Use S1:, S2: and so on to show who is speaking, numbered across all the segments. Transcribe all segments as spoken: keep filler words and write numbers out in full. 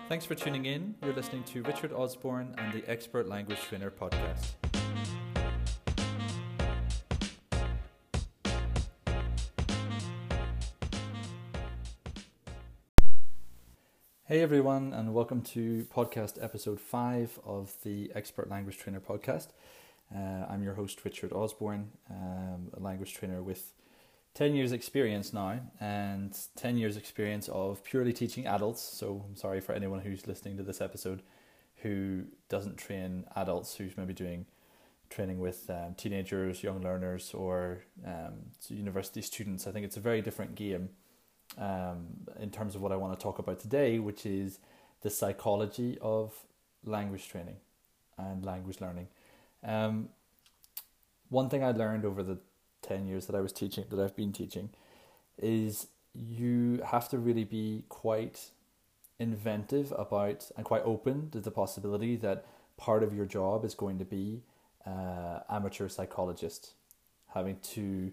S1: Thanks for tuning in. You're listening to Richard Osborne and the Expert Language Trainer podcast. Hey everyone, and welcome to podcast episode five of the Expert Language Trainer podcast. Uh, I'm your host, Richard Osborne, um, a language trainer with ten years experience now, and ten years experience of purely teaching adults. So I'm sorry for anyone who's listening to this episode who doesn't train adults, who's maybe doing training with um, teenagers, young learners, or um, university students. I think it's a very different game um, in terms of what I want to talk about today, which is the psychology of language training and language learning. Um, one thing I learned over the ten years that I was teaching, that I've been teaching, is you have to really be quite inventive about and quite open to the possibility that part of your job is going to be uh, amateur psychologist, having to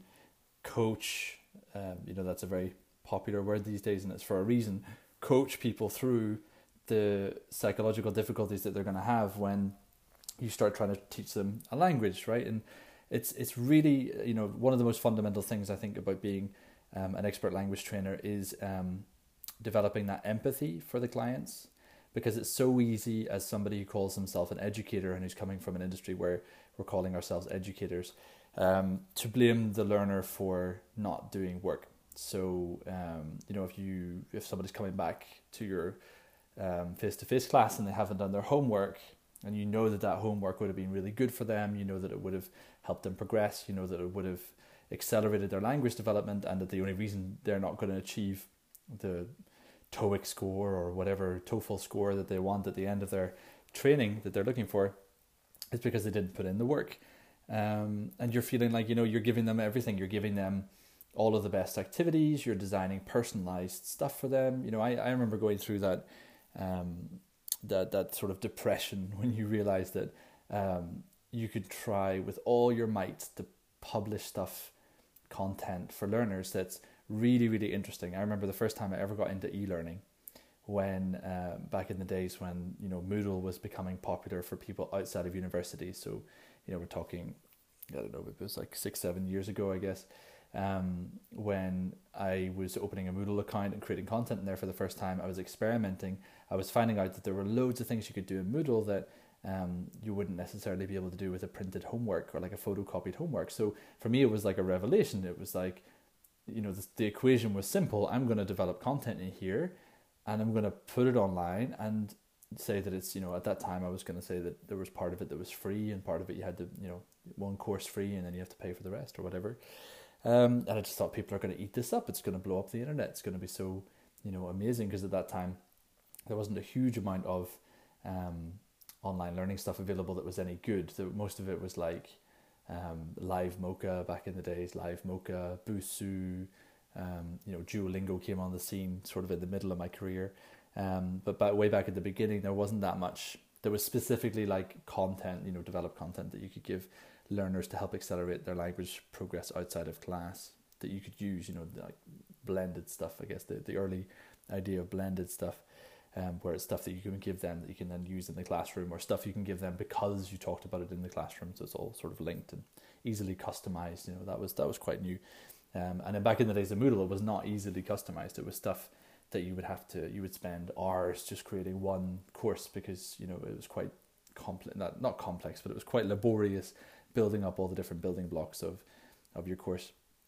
S1: coach, um, you know, that's a very popular word these days and it's for a reason, coach people through the psychological difficulties that they're going to have when you start trying to teach them a language, right? And It's it's really, you know, one of the most fundamental things I think about being um, an expert language trainer is um, developing that empathy for the clients, because it's so easy as somebody who calls himself an educator and who's coming from an industry where we're calling ourselves educators, um, to blame the learner for not doing work. So, um, you know, if you if somebody's coming back to your um, face-to-face class and they haven't done their homework, and you know that that homework would have been really good for them, you know that it would have helped them progress, you know that it would have accelerated their language development, and that the only reason they're not going to achieve the TOEIC score or whatever TOEFL score that they want at the end of their training that they're looking for is because they didn't put in the work. Um, and you're feeling like, you know, you're giving them everything. You're giving them all of the best activities. You're designing personalized stuff for them. You know, I, I remember going through that um, that that sort of depression when you realize that um, you could try with all your might to publish stuff, content for learners that's really, really interesting. I remember the first time I ever got into e-learning when uh, back in the days when, you know, Moodle was becoming popular for people outside of university. So, you know, we're talking, I don't know, it was like six, seven years ago, I guess, um, when I was opening a Moodle account and creating content in there for the first time. I was experimenting. I was finding out that there were loads of things you could do in Moodle that um, you wouldn't necessarily be able to do with a printed homework or like a photocopied homework. So for me, it was like a revelation. It was like, you know, the, the equation was simple. I'm going to develop content in here and I'm going to put it online and say that it's, you know, at that time I was going to say that there was part of it that was free and part of it you had to, you know, one course free and then you have to pay for the rest or whatever. Um, and I just thought people are going to eat this up. It's going to blow up the internet. It's going to be so, you know, amazing, because at that time there wasn't a huge amount of um, online learning stuff available that was any good. The, most of it was like um, Live Mocha back in the days, Live Mocha, Busuu, um, you know, Duolingo came on the scene sort of in the middle of my career. Um, but back, way back at the beginning, there wasn't that much. There was specifically like content, you know, developed content that you could give learners to help accelerate their language progress outside of class that you could use, you know, like blended stuff, I guess, the, the early idea of blended stuff, um, where it's stuff that you can give them that you can then use in the classroom, or stuff you can give them because you talked about it in the classroom, so it's all sort of linked and easily customized. You know, that was that was quite new. Um, and then back in the days of Moodle, it was not easily customized. It was stuff that you would have to, you would spend hours just creating one course, because, you know, it was quite complex, not, not complex, but it was quite laborious building up all the different building blocks of, of your course.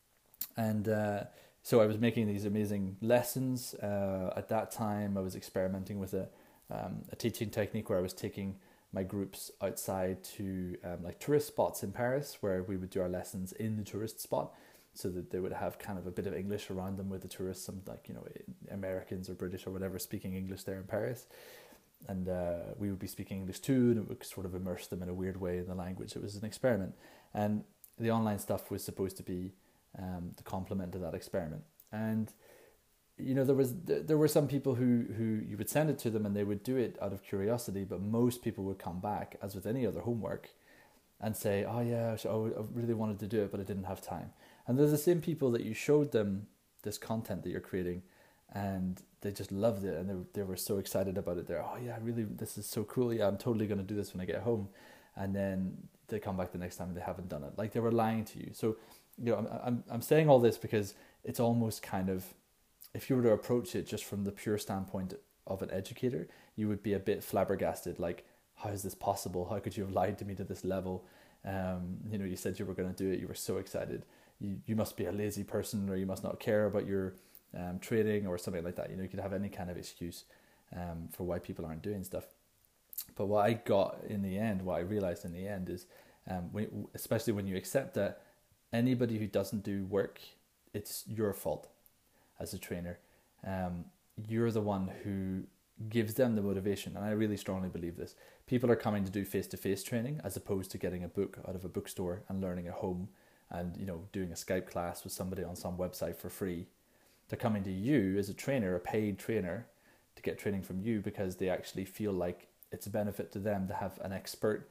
S1: And uh, so I was making these amazing lessons. Uh, at that time, I was experimenting with a, um, a teaching technique where I was taking my groups outside to um, like tourist spots in Paris, where we would do our lessons in the tourist spot, so that they would have kind of a bit of English around them with the tourists, some like, you know, Americans or British or whatever speaking English there in Paris. And uh, we would be speaking English too, and it would sort of immerse them in a weird way in the language. It was an experiment. And the online stuff was supposed to be um, the complement to that experiment. And, you know, there was there were some people who, who you would send it to them and they would do it out of curiosity, but most people would come back, as with any other homework, and say, oh yeah, so I really wanted to do it, but I didn't have time. And they're the same people that you showed them this content that you're creating, and they just loved it, and they they were so excited about it. They're, oh yeah, really, this is so cool. Yeah, I'm totally going to do this when I get home. And then they come back the next time and they haven't done it. Like they were lying to you. So, you know, I'm I'm I'm saying all this because it's almost kind of, if you were to approach it just from the pure standpoint of an educator, you would be a bit flabbergasted. Like, how is this possible? How could you have lied to me to this level? Um, you know, you said you were going to do it. You were so excited. You you must be a lazy person, or you must not care about your um, training or something like that. You know, you could have any kind of excuse um, for why people aren't doing stuff. But what I got in the end, what I realized in the end is, um, when, especially when you accept that anybody who doesn't do work, it's your fault as a trainer. Um, you're the one who gives them the motivation. And I really strongly believe this. People are coming to do face-to-face training as opposed to getting a book out of a bookstore and learning at home and, you know, doing a Skype class with somebody on some website for free. They're coming to you as a trainer, a paid trainer, to get training from you because they actually feel like it's a benefit to them to have an expert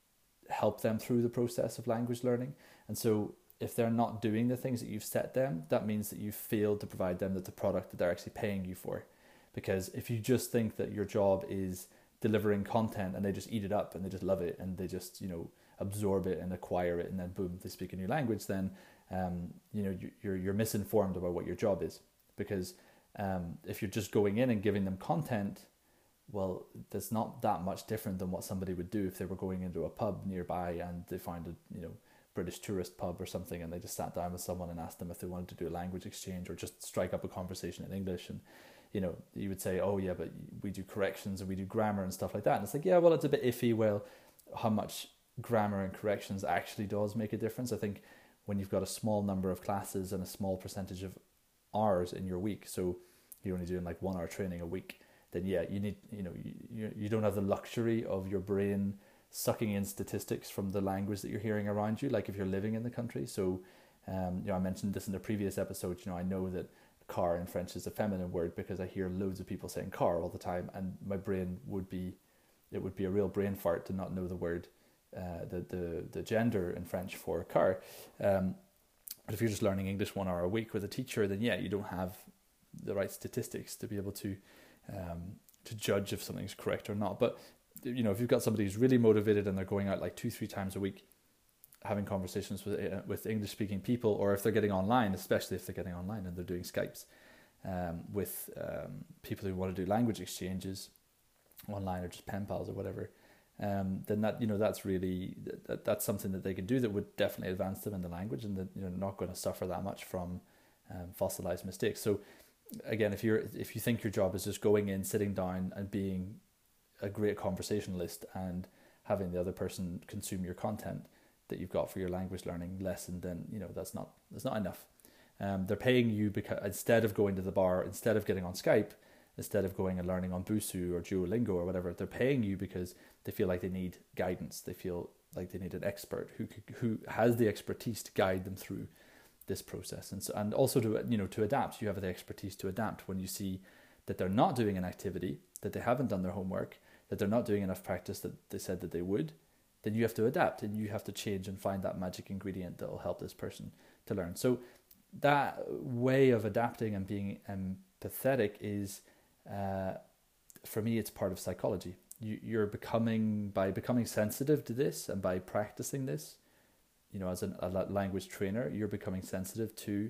S1: help them through the process of language learning. And so if they're not doing the things that you've set them, that means that you've failed to provide them with the product that they're actually paying you for. Because if you just think that your job is delivering content and they just eat it up and they just love it and they just, you know, absorb it and acquire it and then boom, they speak a new language, then um, you know, you're you're misinformed about what your job is. Because um, if you're just going in and giving them content, well, that's not that much different than what somebody would do if they were going into a pub nearby and they found a, you know, British tourist pub or something, and they just sat down with someone and asked them if they wanted to do a language exchange or just strike up a conversation in English. And, you know, you would say, oh yeah, but we do corrections and we do grammar and stuff like that. And it's like, yeah, well, it's a bit iffy. Well, how much grammar and corrections actually does make a difference. I think when you've got a small number of classes and a small percentage of hours in your week, so you're only doing like one hour training a week, then yeah, you need, you know, you, you don't have the luxury of your brain sucking in statistics from the language that you're hearing around you, like if you're living in the country. So, um, you know, I mentioned this in the previous episode, you know, I know that car in French is a feminine word because I hear loads of people saying car all the time, and my brain would be, it would be a real brain fart to not know the word, uh, the, the, the gender in French for car. Um, but if you're just learning English one hour a week with a teacher, then yeah, you don't have the right statistics to be able to um, to judge if something's correct or not. But you know, if you've got somebody who's really motivated and they're going out like two, three times a week, having conversations with uh, with English speaking people, or if they're getting online, especially if they're getting online and they're doing Skypes um, with um, people who want to do language exchanges online or just pen pals or whatever, um, then that, you know, that's really that, that's something that they can do that would definitely advance them in the language, and that, you know, not going to suffer that much from um, fossilized mistakes. So again, if you're if you think your job is just going in, sitting down and being a great conversationalist and having the other person consume your content that you've got for your language learning lesson, then, you know, that's not that's not enough. Um, they're paying you because instead of going to the bar, instead of getting on Skype, instead of going and learning on Busuu or Duolingo or whatever, they're paying you because they feel like they need guidance. They feel like they need an expert who who has the expertise to guide them through this process, and so, and also to, you know, to adapt. You have the expertise to adapt when you see that they're not doing an activity, that they haven't done their homework, that they're not doing enough practice that they said that they would. Then you have to adapt and you have to change and find that magic ingredient that will help this person to learn. So that way of adapting and being empathetic is, uh, for me, it's part of psychology. You, you're becoming, by becoming sensitive to this and by practicing this, you know, as an, a language trainer, you're becoming sensitive to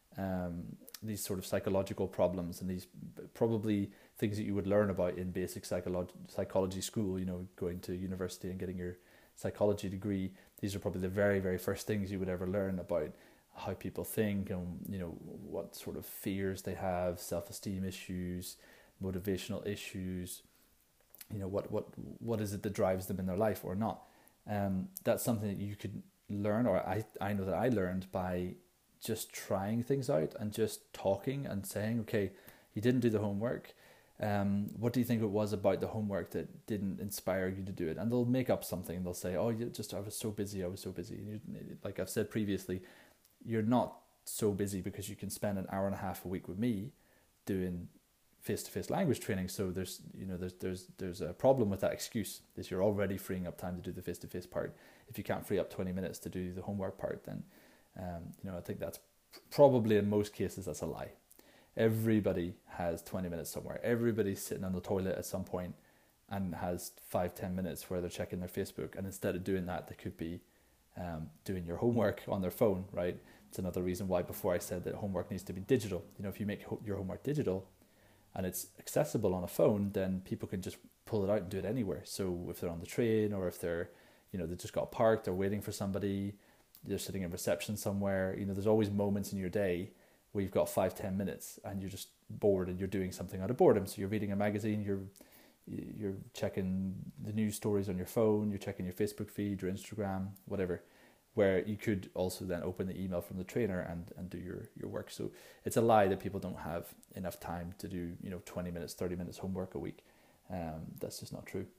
S1: um, these sort of psychological problems and these probably things that you would learn about in basic psychology psychology school, you know, going to university and getting your psychology degree. These are probably the very, very first things you would ever learn about how people think and, you know, what sort of fears they have, self-esteem issues, motivational issues, you know, what, what, what is it that drives them in their life or not. Um, that's something that you could learn, or I, I know that I learned by just trying things out and just talking and saying, okay, you didn't do the homework. Um, what do you think it was about the homework that didn't inspire you to do it? And they'll make up something. They'll say, oh, you just, I was so busy. I was so busy. And you, like I've said previously, you're not so busy because you can spend an hour and a half a week with me doing face-to-face language training. So there's, you know, there's, there's, there's a problem with that excuse, is you're already freeing up time to do the face-to-face part. If you can't free up twenty minutes to do the homework part, then, um, you know, I think that's probably in most cases, that's a lie. Everybody has twenty minutes somewhere. Everybody's sitting on the toilet at some point and has five, ten minutes where they're checking their Facebook. And instead of doing that, they could be um, doing your homework on their phone, right? It's another reason why before I said that homework needs to be digital. You know, if you make ho- your homework digital and it's accessible on a phone, then people can just pull it out and do it anywhere. So if they're on the train, or if they're, you know, they just got parked, they're waiting for somebody, they're sitting in reception somewhere, you know, there's always moments in your day where you've got five, ten minutes and you're just bored and you're doing something out of boredom. So you're reading a magazine, you're you're checking the news stories on your phone, you're checking your Facebook feed, your Instagram, whatever, where you could also then open the email from the trainer and, and do your, your work. So it's a lie that people don't have enough time to do, you know, twenty minutes, thirty minutes homework a week. Um, that's just not true.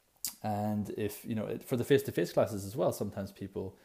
S1: And if, you know, for the face-to-face classes as well, sometimes people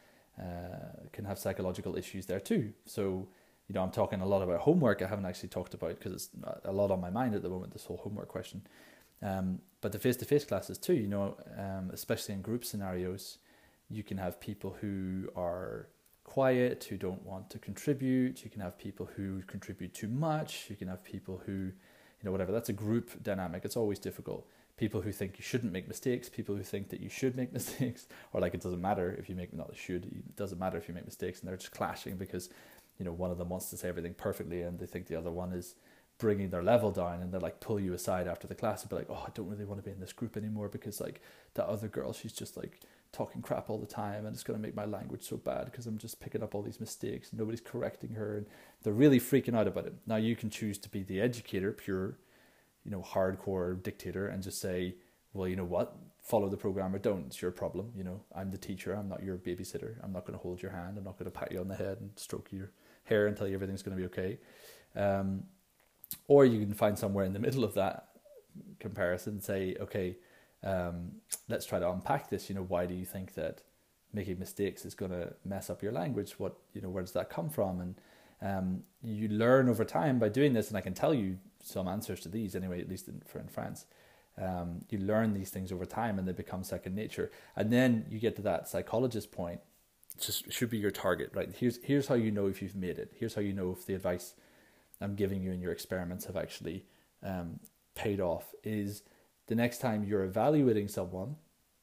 S1: uh, can have psychological issues there too. So, you know, I'm talking a lot about homework. I haven't actually talked about, because it's a lot on my mind at the moment, this whole homework question. Um, but the face-to-face classes too, you know, um, especially in group scenarios, you can have people who are quiet, who don't want to contribute. You can have people who contribute too much. You can have people who, you know, whatever. That's a group dynamic. It's always difficult. People who think you shouldn't make mistakes, people who think that you should make mistakes, or like it doesn't matter if you make, not should, it doesn't matter if you make mistakes, and they're just clashing because, you know, one of them wants to say everything perfectly and they think the other one is bringing their level down, and they like pull you aside after the class and be like, oh, I don't really want to be in this group anymore because like that other girl, she's just like talking crap all the time and it's going to make my language so bad because I'm just picking up all these mistakes and nobody's correcting her, and they're really freaking out about it. Now you can choose to be the educator, pure, you know, hardcore dictator, and just say, well, you know what, follow the program or don't, it's your problem. You know, I'm the teacher, I'm not your babysitter, I'm not going to hold your hand, I'm not going to pat you on the head and stroke your hair and tell you everything's going to be okay. Um, or you can find somewhere in the middle of that comparison and say, okay, um, let's try to unpack this. You know, why do you think that making mistakes is going to mess up your language? What, you know, where does that come from? And um, you learn over time by doing this, and I can tell you some answers to these anyway, at least in, for in France. Um, you learn these things over time and they become second nature. And then you get to that psychologist point. It just should be your target, right? Here's here's how you know if you've made it. Here's how you know if the advice I'm giving you in your experiments have actually um, paid off. Is the next time you're evaluating someone,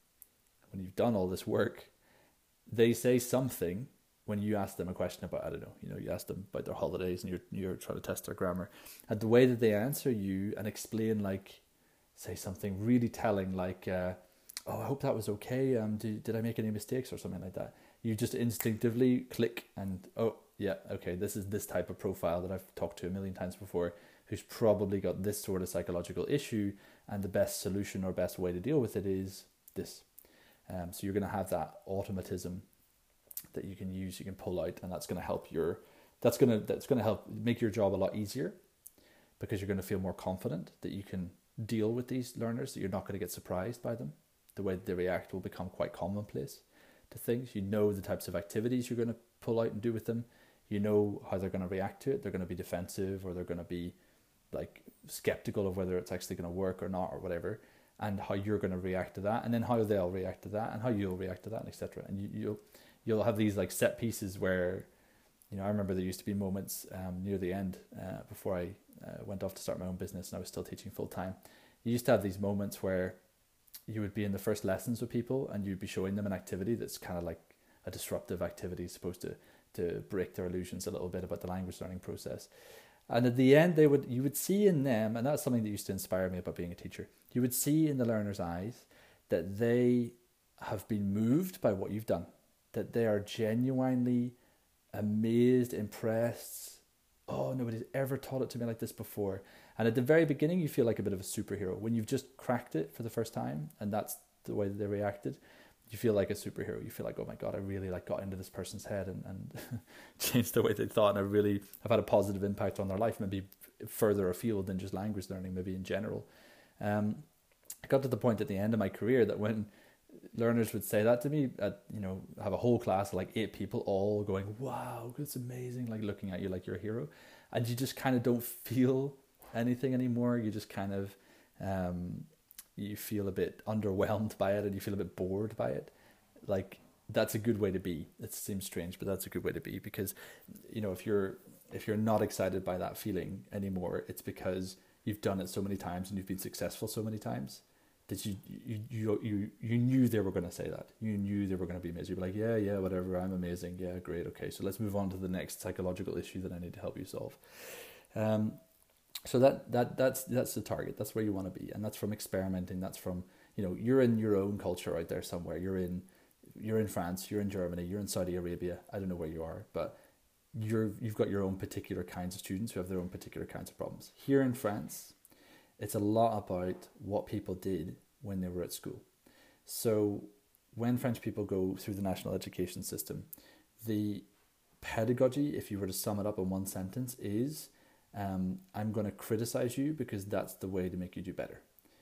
S1: when you've done all this work, they say something when you ask them a question about, I don't know, you know, you ask them about their holidays and you're you're trying to test their grammar, and the way that they answer you and explain, like, say something really telling, like, uh, oh, I hope that was okay. Um, did did I make any mistakes or something like that? You just instinctively click and, oh, yeah, okay, this is this type of profile that I've talked to a million times before, who's probably got this sort of psychological issue, and the best solution or best way to deal with it is this. Um, so you're going to have that automatism that you can use, you can pull out, and that's going to help your, that's going to that's going to help make your job a lot easier, because you're going to feel more confident that you can deal with these learners, that you're not going to get surprised by them. The way that they react will become quite commonplace to things. You know the types of activities you're going to pull out and do with them. You know how they're going to react to it. They're going to be defensive, or they're going to be like skeptical of whether it's actually going to work or not, or whatever, and how you're going to react to that, and then how they'll react to that, and how you'll react to that, et cetera. And you, you'll you'll have these like set pieces where, you know, I remember there used to be moments um, near the end uh, before I uh, went off to start my own business and I was still teaching full time. You used to have these moments where you would be in the first lessons with people and you'd be showing them an activity that's kind of like a disruptive activity, supposed to to break their illusions a little bit about the language learning process. And at the end, they would you would see in them, and that's something that used to inspire me about being a teacher, you would see in the learner's eyes that they have been moved by what you've done, that they are genuinely amazed, impressed. Oh, nobody's ever taught it to me like this before. And at the very beginning, you feel like a bit of a superhero. When you've just cracked it for the first time, and that's the way that they reacted, you feel like a superhero. You feel like, oh my God, I really like got into this person's head and, and changed the way they thought. And I really have had a positive impact on their life, maybe further afield than just language learning, maybe in general. Um, I got to the point at the end of my career that when learners would say that to me, at, you know, have a whole class of like eight people all going, wow, that's amazing, like looking at you like you're a hero. And you just kind of don't feel anything anymore. You just kind of, um, you feel a bit underwhelmed by it and you feel a bit bored by it. Like, that's a good way to be. It seems strange, but that's a good way to be, because, you know, if you're if you're not excited by that feeling anymore, it's because you've done it so many times and you've been successful so many times that you you you you, you knew they were going to say that. You knew they were going to be amazing. You'd be like, yeah, yeah, whatever, I'm amazing. Yeah, great. Okay, so let's move on to the next psychological issue that I need to help you solve. Um, so that that that's that's the target. That's where you want to be, and that's from experimenting. That's from, you know, you're in your own culture out there somewhere. You're in you're in France. You're in Germany. You're in Saudi Arabia. I don't know where you are, but you're you've got your own particular kinds of students who have their own particular kinds of problems. Here in France, it's a lot about what people did when they were at school. So when French people go through the national education system, the pedagogy, if you were to sum it up in one sentence, is um, I'm going to criticize you because that's the way to make you do better.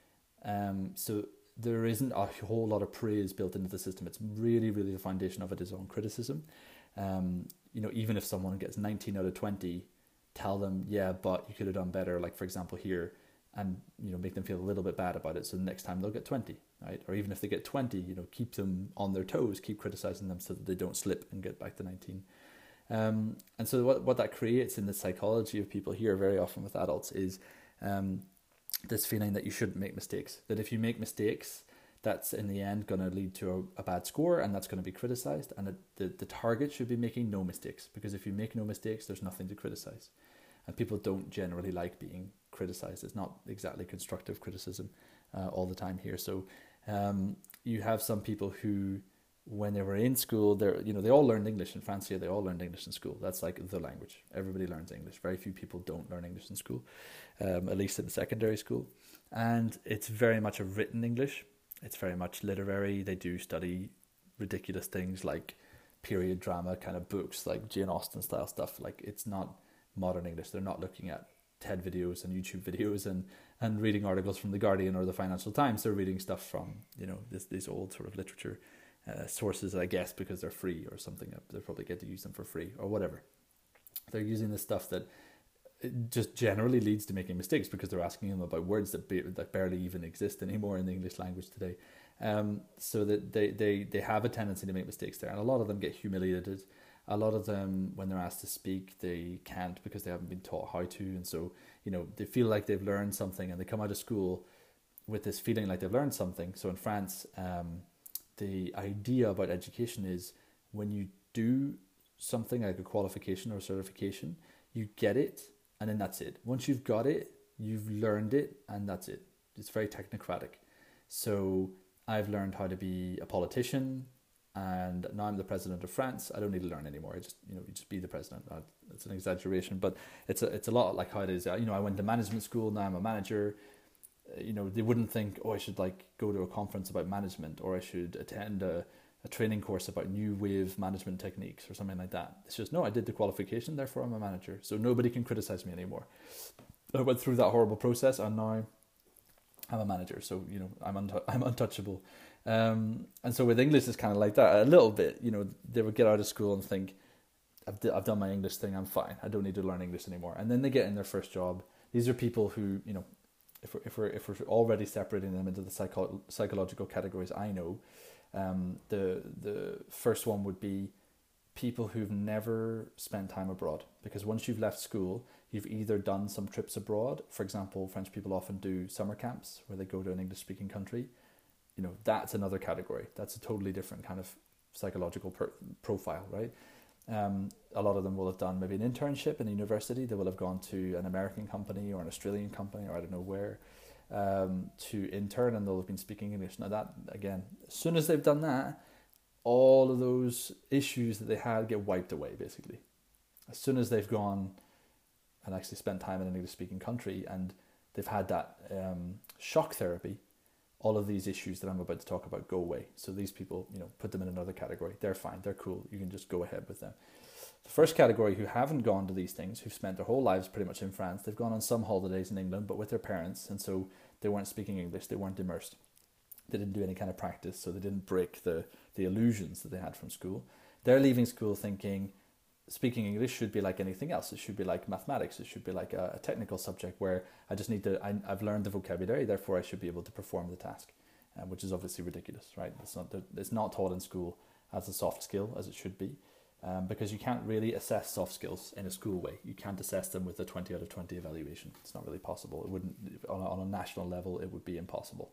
S1: Um, so there isn't a whole lot of praise built into the system. It's really, really the foundation of it is on criticism. Um, you know, even if someone gets nineteen out of twenty, tell them, yeah, but you could have done better. Like, for example, here, and, you know, make them feel a little bit bad about it. So the next time they'll get twenty, right? Or even if they get twenty, you know, keep them on their toes, keep criticizing them so that they don't slip and get back to nineteen. Um, and so what, what that creates in the psychology of people here, very often with adults, is um, this feeling that you shouldn't make mistakes. That if you make mistakes, that's in the end going to lead to a, a bad score, and that's going to be criticized. And it, the, the target should be making no mistakes, because if you make no mistakes, there's nothing to criticize. And people don't generally like being criticized. It's not exactly constructive criticism uh, all the time here. So um, you have some people who, when they were in school, they're, you know, they all learned English in France here. They all learned English in school. That's like the language. Everybody learns English. Very few people don't learn English in school, um, at least in secondary school. And it's very much a written English. It's very much literary. They do study ridiculous things like period drama kind of books, like Jane Austen style stuff. Like, it's not modern English. They're not looking at TED videos and YouTube videos and, and reading articles from The Guardian or the Financial Times. They're reading stuff from, you know, this, these old sort of literature uh, sources, I guess, because they're free or something. They probably get to use them for free or whatever. They're using the stuff that it just generally leads to making mistakes because they're asking them about words that be, that barely even exist anymore in the English language today. Um, so that they, they, they have a tendency to make mistakes there. And a lot of them get humiliated. A lot of them, when they're asked to speak, they can't because they haven't been taught how to. And so, you know, they feel like they've learned something and they come out of school with this feeling like they've learned something. So in France, um, the idea about education is when you do something like a qualification or certification, you get it and then that's it. Once you've got it, you've learned it and that's it. It's very technocratic. So I've learned how to be a politician, and now I'm the president of France. I don't need to learn anymore. I just, you know, you just be the president. It's an exaggeration, but it's a, it's a lot like how it is. You know, I went to management school. Now I'm a manager. You know, they wouldn't think, oh, I should like go to a conference about management, or I should attend a, a training course about new wave management techniques or something like that. It's just, no, I did the qualification, therefore I'm a manager. So nobody can criticize me anymore. I went through that horrible process and now I'm a manager. So, you know, I'm un- I'm untouchable. Um, and so with English, it's kind of like that a little bit. You know, they would get out of school and think, I've, d- I've done my English thing, I'm fine. I don't need to learn English anymore. And then they get in their first job. These are people who, you know, if we're, if we're, if we're already separating them into the psycho- psychological categories, I know, um, the the first one would be people who've never spent time abroad. Because once you've left school, you've either done some trips abroad. For example, French people often do summer camps where they go to an English-speaking country. You know, that's another category. That's a totally different kind of psychological per- profile, right? Um, a lot of them will have done maybe an internship in a university. They will have gone to an American company or an Australian company or I don't know where um, to intern, and they'll have been speaking English. Now that, again, as soon as they've done that, all of those issues that they had get wiped away, basically. As soon as they've gone and actually spent time in an English-speaking country and they've had that um, shock therapy, all of these issues that I'm about to talk about go away. So these people, you know, put them in another category. They're fine. They're cool. You can just go ahead with them. The first category, who haven't gone to these things, who've spent their whole lives pretty much in France, they've gone on some holidays in England, but with their parents, and so they weren't speaking English. They weren't immersed. They didn't do any kind of practice, so they didn't break the, the illusions that they had from school. They're leaving school thinking speaking English should be like anything else. It should be like mathematics. It should be like a, a technical subject where I just need to, I, I've learned the vocabulary, therefore I should be able to perform the task, uh, which is obviously ridiculous, right? It's not, it's not taught in school as a soft skill as it should be. um, because you can't really assess soft skills in a school way. You can't assess them with a twenty out of twenty evaluation. It's not really possible. It wouldn't, on a, on a national level, it would be impossible.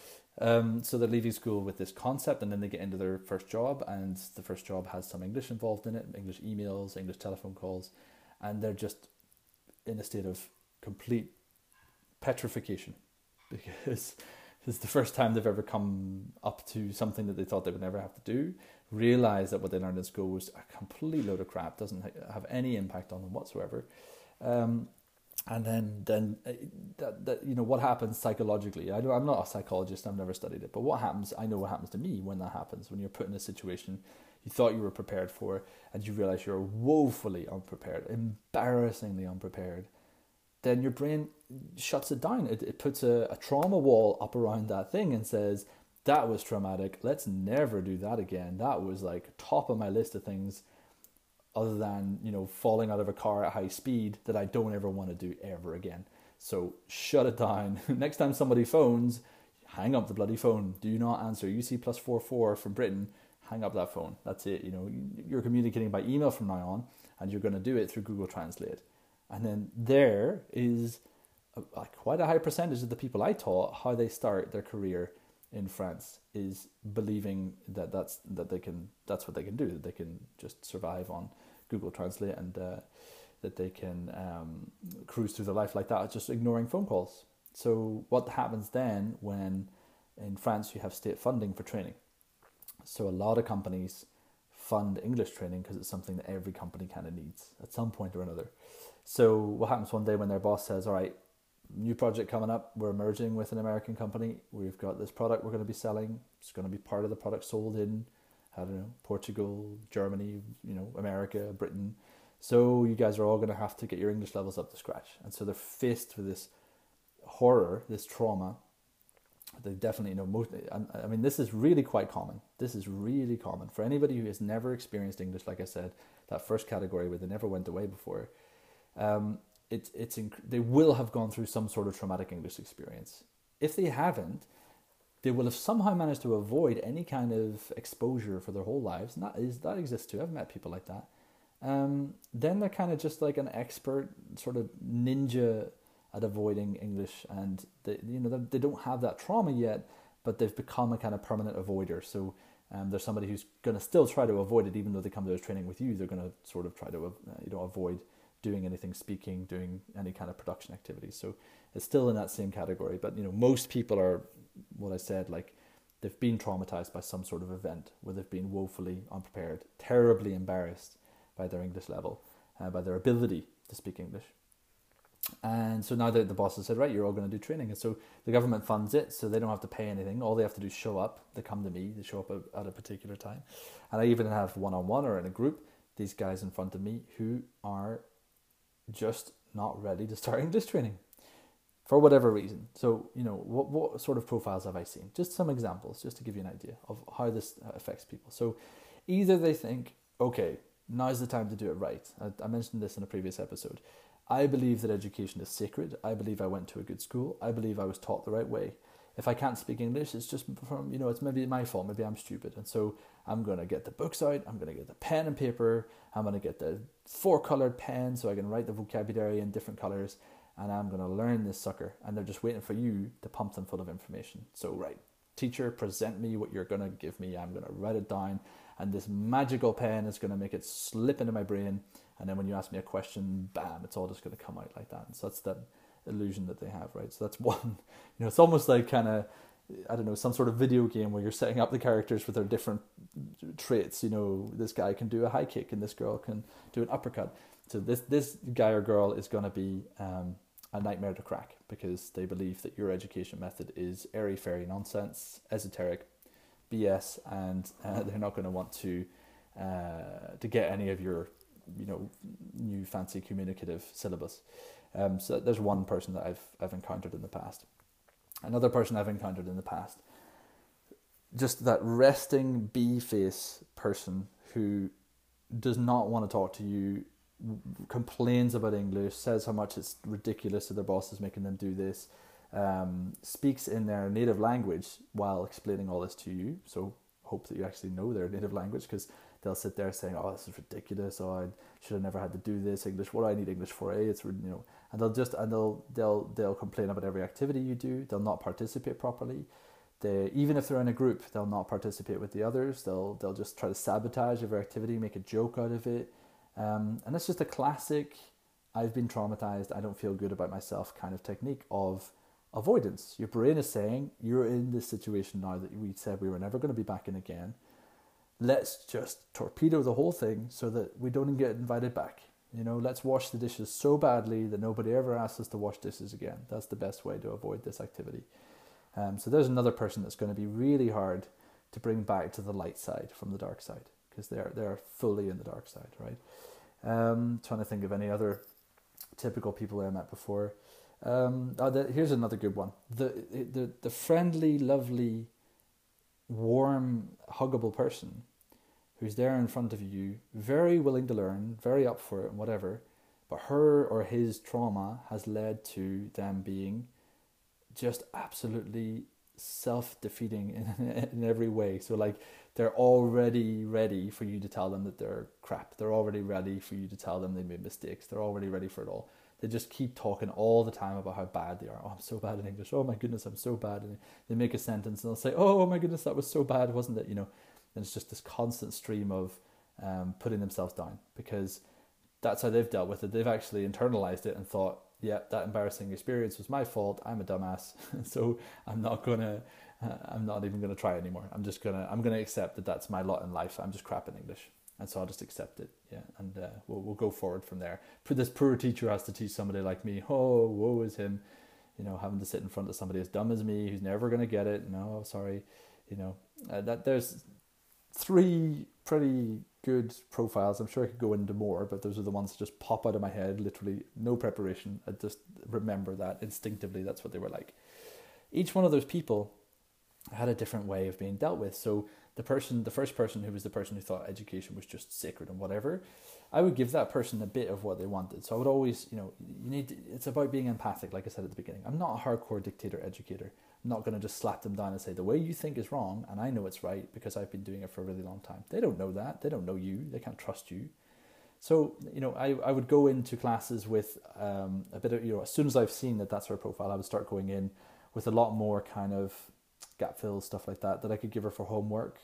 S1: Um, so they're leaving school with this concept, and then they get into their first job, and the first job has some English involved in it, English emails, English telephone calls, and they're just in a state of complete petrification, because it's the first time they've ever come up to something that they thought they would never have to do, realize that what they learned in school was a complete load of crap, doesn't have any impact on them whatsoever. Um, And then, then uh, that, that you know what happens psychologically. I don't, I'm not a psychologist. I've never studied it. But what happens? I know what happens to me when that happens. When you're put in a situation you thought you were prepared for, and you realize you're woefully unprepared, embarrassingly unprepared. Then your brain shuts it down. It, it puts a, a trauma wall up around that thing and says, "That was traumatic. Let's never do that again. That was like top of my list of things." Other than, you know, falling out of a car at high speed, that I don't ever want to do ever again. So shut it down. Next time somebody phones, hang up the bloody phone. Do not answer. U C plus four four from Britain, hang up that phone. That's it. You know, you're communicating by email from now on, and you're going to do it through Google Translate. And then there is a, a, quite a high percentage of the people I taught how they start their career in France is believing that that's that they can that's what they can do, that they can just survive on Google Translate, and uh, that they can um, cruise through their life like that, just ignoring phone calls. So what happens then when in France you have state funding for training? So a lot of companies fund English training because it's something that every company kind of needs at some point or another. So what happens one day when their boss says, "All right, new project coming up, we're merging with an American company, we've got this product we're going to be selling, it's going to be part of the product sold in, I don't know, Portugal, Germany, you know, America, Britain, so you guys are all going to have to get your English levels up to scratch." And so they're faced with this horror, this trauma. They definitely, you know, most, I mean, this is really quite common. This is really common for anybody who has never experienced English, like I said, that first category where they never went away before. Um, It's it's inc- they will have gone through some sort of traumatic English experience. If they haven't, they will have somehow managed to avoid any kind of exposure for their whole lives. And that is that exists too. I've met people like that. Um, then they're kind of just like an expert, sort of ninja at avoiding English, and they you know they don't have that trauma yet, but they've become a kind of permanent avoider. So um, there's somebody who's going to still try to avoid it, even though they come to a training with you. They're going to sort of try to uh, you know avoid doing anything, speaking, doing any kind of production activities. So it's still in that same category. But, you know, most people are, what I said, like they've been traumatized by some sort of event where they've been woefully unprepared, terribly embarrassed by their English level, uh, by their ability to speak English. And so now the, the boss has said, right, you're all going to do training. And so the government funds it, so they don't have to pay anything. All they have to do is show up. They come to me, they show up at a particular time. And I even have one-on-one or in a group, these guys in front of me who are just not ready to start English training for whatever reason. So, you know, what what sort of profiles have I seen? Just some examples, just to give you an idea of how this affects people. So either they think, okay, now's the time to do it right. I, I mentioned this in a previous episode. I believe that education is sacred. I believe I went to a good school. I believe I was taught the right way. If I can't speak English, it's just from, you know, it's maybe my fault. Maybe I'm stupid. And so I'm going to get the books out. I'm going to get the pen and paper. I'm going to get the four colored pen so I can write the vocabulary in different colors. And I'm going to learn this sucker. And they're just waiting for you to pump them full of information. So, right, teacher, present me what you're going to give me. I'm going to write it down. And this magical pen is going to make it slip into my brain. And then when you ask me a question, bam, it's all just going to come out like that. And so that's that illusion that they have, right? So that's one, you know, it's almost like kind of, I don't know, some sort of video game where you're setting up the characters with their different traits. You know, this guy can do a high kick and this girl can do an uppercut. So this this guy or girl is going to be um, a nightmare to crack, because they believe that your education method is airy-fairy nonsense, esoteric B S, and uh, they're not going to want to uh, to get any of your, you know, new fancy communicative syllabus. Um, so there's one person that I've I've encountered in the past. Another person I've encountered in the past. Just that resting bee-face person who does not want to talk to you, complains about English, says how much it's ridiculous that their boss is making them do this, um, speaks in their native language while explaining all this to you. So hope that you actually know their native language, because they'll sit there saying, "Oh, this is ridiculous. Oh, I should have never had to do this. English. What do I need English for? Eh? It's, you know." And they'll just and they'll they'll they'll complain about every activity you do. They'll not participate properly. They, even if they're in a group, they'll not participate with the others. They'll they'll just try to sabotage every activity, make a joke out of it, um, and it's just a classic "I've been traumatized, I don't feel good about myself" kind of technique of avoidance. Your brain is saying, "You're in this situation now that we said we were never going to be back in again. Let's just torpedo the whole thing so that we don't get invited back. You know, let's wash the dishes so badly that nobody ever asks us to wash dishes again. That's the best way to avoid this activity." Um, so there's another person that's going to be really hard to bring back to the light side from the dark side, because they're they're fully in the dark side, right? Um, trying to think of any other typical people I met before. Um, oh, the, here's another good one. The, the the friendly, lovely, warm, huggable person who's there in front of you, very willing to learn, very up for it and whatever, but her or his trauma has led to them being just absolutely self-defeating in, in every way. So like they're already ready for you to tell them that they're crap. They're already ready for you to tell them they made mistakes. They're already ready for it all. They just keep talking all the time about how bad they are. "Oh, I'm so bad in English. Oh my goodness, I'm so bad." And they make a sentence and they'll say, "Oh my goodness, that was so bad, wasn't it?" You know, and it's just this constant stream of um, putting themselves down, because that's how they've dealt with it. They've actually internalized it and thought, "Yeah, that embarrassing experience was my fault. I'm a dumbass, so I'm not gonna, uh, I'm not even gonna try anymore. I'm just gonna, I'm gonna accept that that's my lot in life. I'm just crap in English, and so I'll just accept it." Yeah, and uh, we'll we'll go forward from there. This poor teacher has to teach somebody like me. Oh, woe is him, you know, having to sit in front of somebody as dumb as me who's never gonna get it. No, sorry, you know, uh, that there's three pretty good profiles. I'm sure I could go into more, but those are the ones that just pop out of my head, literally no preparation. I just remember that instinctively. That's what they were like. Each one of those people had a different way of being dealt with. So the person, the first person, who was the person who thought education was just sacred and whatever, I would give that person a bit of what they wanted. So I would always, you know, you need to, it's about being empathic, like I said at the beginning. I'm not a hardcore dictator educator. I'm not going to just slap them down and say, "The way you think is wrong, and I know it's right because I've been doing it for a really long time." They don't know that. They don't know you. They can't trust you. So, you know, I, I would go into classes with um, a bit of, you know, as soon as I've seen that that's her profile, I would start going in with a lot more kind of gap fill stuff like that, that I could give her for homework.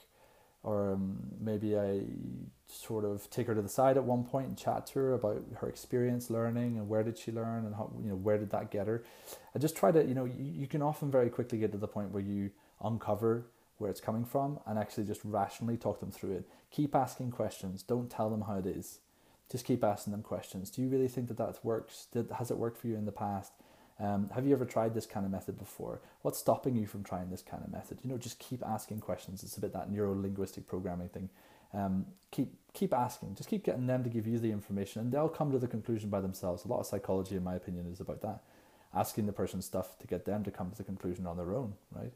S1: Or um, maybe I sort of take her to the side at one point and chat to her about her experience learning and where did she learn and how, you know, where did that get her. I just try to, you know, you, you can often very quickly get to the point where you uncover where it's coming from and actually just rationally talk them through it. Keep asking questions. Don't tell them how it is. Just keep asking them questions. Do you really think that that works? Did, has it worked for you in the past? Um, have you ever tried this kind of method before? What's stopping you from trying this kind of method? You know, just keep asking questions. It's a bit that neuro-linguistic programming thing. Um, keep keep asking. Just keep getting them to give you the information, and they'll come to the conclusion by themselves. A lot of psychology, in my opinion, is about that. Asking the person stuff to get them to come to the conclusion on their own, right?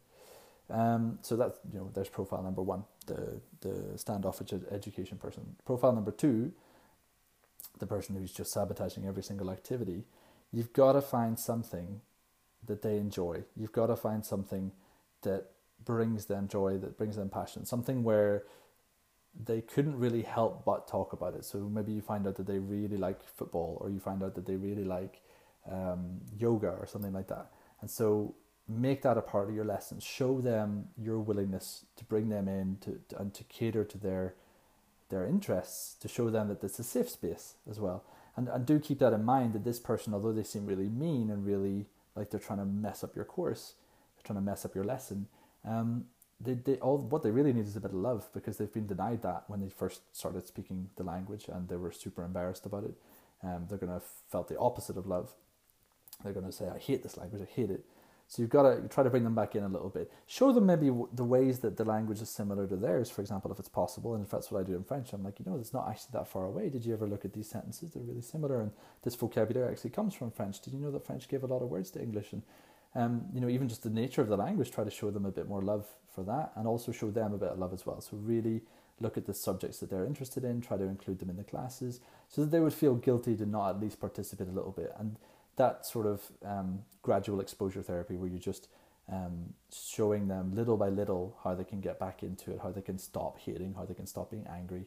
S1: Um, so that's, you know, there's profile number one, the the standoffish ed- education person. Profile number two, the person who's just sabotaging every single activity. You've got to find something that they enjoy. You've got to find something that brings them joy, that brings them passion, something where they couldn't really help but talk about it. So maybe you find out that they really like football, or you find out that they really like um, yoga or something like that. And so make that a part of your lessons. Show them your willingness to bring them in to, to and to cater to their their interests, to show them that it's a safe space as well. And and do keep that in mind, that this person, although they seem really mean and really like they're trying to mess up your course, they're trying to mess up your lesson, um, they, they all what they really need is a bit of love, because they've been denied that when they first started speaking the language and they were super embarrassed about it. Um, they're going to have felt the opposite of love. They're going to say, "I hate this language, I hate it." So you've got to try to bring them back in a little bit. Show them maybe the ways that the language is similar to theirs, for example, if it's possible. And if that's what I do in French, I'm like, you know, it's not actually that far away. Did you ever look at these sentences? They're really similar. And this vocabulary actually comes from French. Did you know that French gave a lot of words to English? And, um, you know, even just the nature of the language, try to show them a bit more love for that, and also show them a bit of love as well. So really look at the subjects that they're interested in, try to include them in the classes so that they would feel guilty to not at least participate a little bit. And that sort of um, gradual exposure therapy, where you just um, showing them little by little how they can get back into it, how they can stop hating, how they can stop being angry,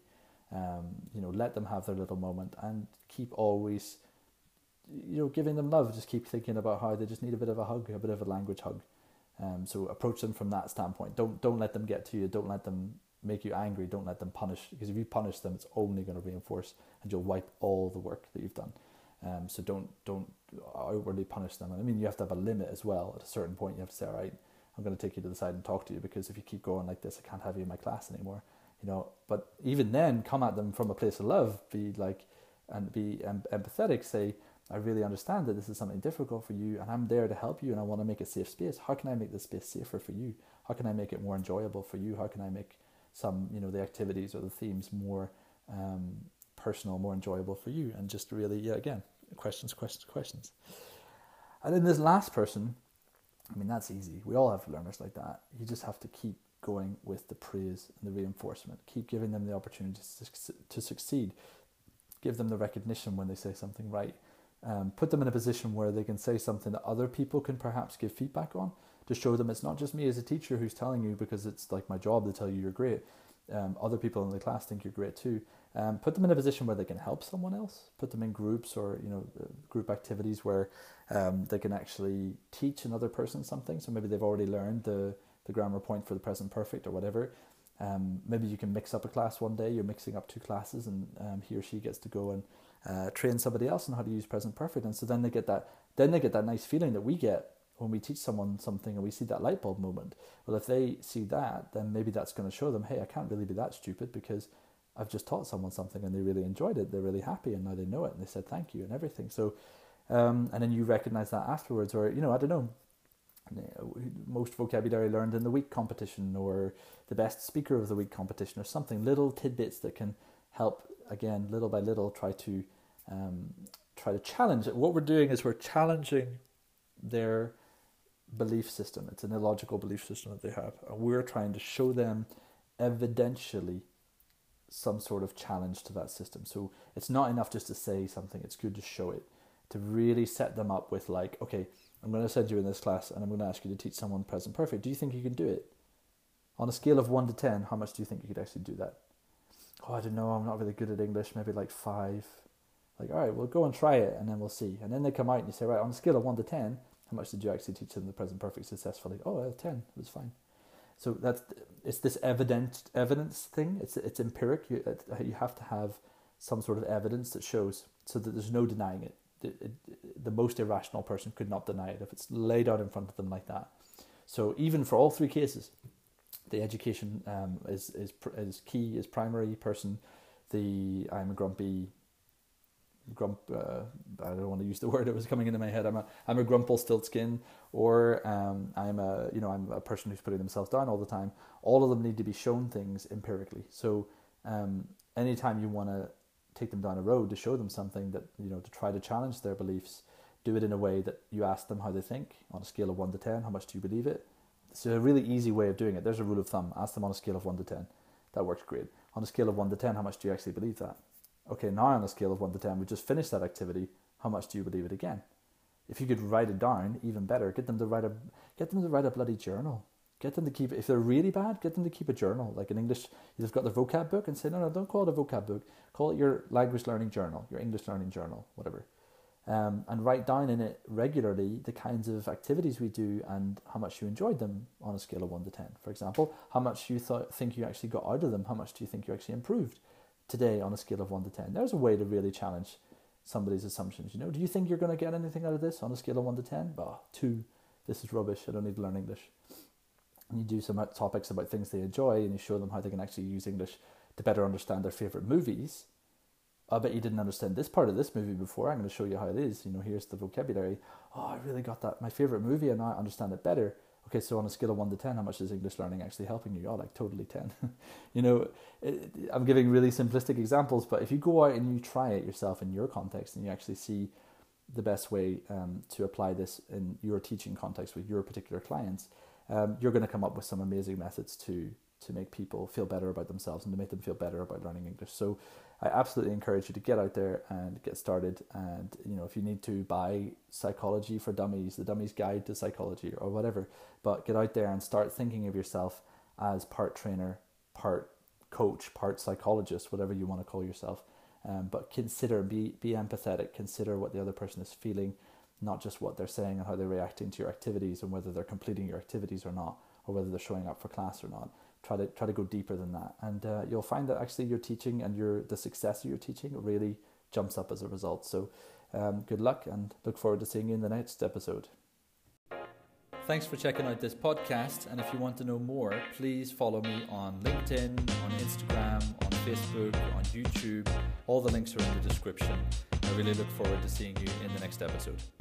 S1: Um, you know, let them have their little moment, and keep always, you know, giving them love. Just keep thinking about how they just need a bit of a hug, a bit of a language hug. Um, so approach them from that standpoint. Don't don't let them get to you. Don't let them make you angry. Don't let them punish, because if you punish them, it's only going to reinforce, and you'll wipe all the work that you've done. Um, so don't don't outwardly punish them. I mean, you have to have a limit as well. At a certain point, you have to say, all right, I'm going to take you to the side and talk to you, because if you keep going like this, I can't have you in my class anymore. You know, but even then, come at them from a place of love. Be like, and be em- empathetic. Say, I really understand that this is something difficult for you, and I'm there to help you, and I want to make a safe space. How can I make this space safer for you? How can I make it more enjoyable for you? How can I make some, you know, the activities or the themes more um, personal, more enjoyable for you? And just really, yeah, again, questions, questions, questions. And then this last person, I mean, that's easy. We all have learners like that. You just have to keep going with the praise and the reinforcement. Keep giving them the opportunity to, to succeed. Give them the recognition when they say something right. Um, put them in a position where they can say something that other people can perhaps give feedback on, to show them it's not just me as a teacher who's telling you because it's like my job to tell you you're great. Um, other people in the class think you're great too. Um, put them in a position where they can help someone else. Put them in groups or, you know, group activities where um, they can actually teach another person something. So maybe they've already learned the, the grammar point for the present perfect or whatever. Um, maybe you can mix up a class one day. You're mixing up two classes, and um, he or she gets to go and uh, train somebody else on how to use present perfect. And so then they get that. Then they get that nice feeling that we get when we teach someone something and we see that light bulb moment. Well, if they see that, then maybe that's going to show them, hey, I can't really be that stupid, because I've just taught someone something and they really enjoyed it. They're really happy, and now they know it, and they said thank you and everything. So, um, and then you recognize that afterwards, or, you know, I don't know, most vocabulary learned in the week competition, or the best speaker of the week competition, or something, little tidbits that can help, again, little by little, try to um, try to challenge it. What we're doing is we're challenging their belief system. It's an illogical belief system that they have, and we're trying to show them evidentially some sort of challenge to that system. So it's not enough just to say something, it's good to show it, to really set them up with, like, okay, I'm going to send you in this class and I'm going to ask you to teach someone present perfect. Do you think you can do it? On a scale of one to ten, how much do you think you could actually do that? Oh, I don't know, I'm not really good at English, maybe like five. Like, all right, we'll go and try it, and then we'll see. And then they come out and you say, right, on a scale of one to ten, how much did you actually teach them the present perfect successfully? Oh, uh, ten, it was fine. So that's, it's this evident evidence thing. It's it's empiric. You it, you have to have some sort of evidence that shows, so that there's no denying it. The, it, the most irrational person could not deny it if it's laid out in front of them like that. So even for all three cases, the education um, is is is key, is primary person. The I'm a grumpy. Grump, uh, I don't want to use the word, it was coming into my head. I'm a I'm a Grumpelstiltskin, or um, I'm a you know I'm a person who's putting themselves down all the time. All of them need to be shown things empirically. So um, anytime you want to take them down a road to show them something, that, you know, to try to challenge their beliefs, do it in a way that you ask them how they think on a scale of one to ten. How much do you believe it? It's a really easy way of doing it. There's a rule of thumb. Ask them on a scale of one to ten. That works great. On a scale of one to ten, how much do you actually believe that? Okay, now on a scale of one to ten, we just finished that activity. How much do you believe it again? If you could write it down, even better. Get them to write a get them to write a bloody journal. Get them to keep, if they're really bad, get them to keep a journal. Like in English, you've got their vocab book, and say, no, no, don't call it a vocab book. Call it your language learning journal, your English learning journal, whatever. Um, and write down in it regularly the kinds of activities we do and how much you enjoyed them on a scale of one to ten. For example, how much you thought, think you actually got out of them. How much do you think you actually improved today on a scale of one to ten? There's a way to really challenge somebody's assumptions. You know, do you think you're going to get anything out of this on a scale of one to ten? Oh, two. This is rubbish. I don't need to learn English. And you do some topics about things they enjoy, and you show them how they can actually use English to better understand their favorite movies. I bet you didn't understand this part of this movie before. I'm going to show you how it is. You know, here's the vocabulary. Oh, I really got that. My favorite movie, and now I understand it better. Okay, so on a scale of one to ten, how much is English learning actually helping you? Oh, like totally ten. You know, it, I'm giving really simplistic examples, but if you go out and you try it yourself in your context, and you actually see the best way um, to apply this in your teaching context with your particular clients, um, you're going to come up with some amazing methods to to make people feel better about themselves and to make them feel better about learning English. So I absolutely encourage you to get out there and get started. And, you know, if you need to buy Psychology for Dummies, the Dummies Guide to Psychology, or whatever, but get out there and start thinking of yourself as part trainer, part coach, part psychologist, whatever you want to call yourself. Um, but consider, be be empathetic, consider what the other person is feeling, not just what they're saying and how they're reacting to your activities and whether they're completing your activities or not, or whether they're showing up for class or not. Try to try to go deeper than that, and uh, you'll find that actually your teaching and your the success of your teaching really jumps up as a result. So um, good luck, and look forward to seeing you in the next episode. Thanks for checking out this podcast, and if you want to know more, please follow me on LinkedIn, on Instagram, on Facebook, on YouTube. All the links are in the description. I really look forward to seeing you in the next episode.